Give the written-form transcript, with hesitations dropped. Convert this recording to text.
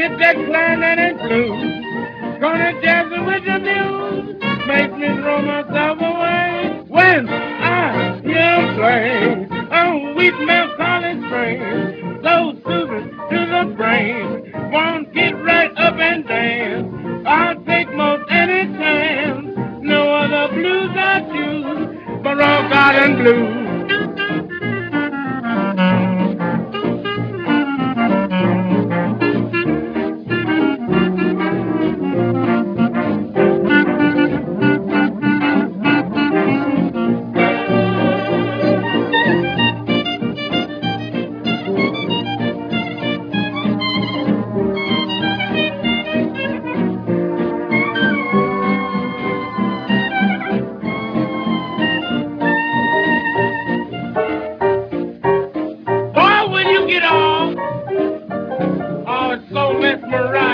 get that clarinet blues. Gonna jazz it with the muse. Make me throw myself away when I hear 'em play. Oh, Wheat Milk College Spring, so soothing to the brain. Won't get right up and dance. I'll take most any chance. No other blues I choose but Rock Garden Blues. Boy, when you get off, oh, it's so mesmerizing.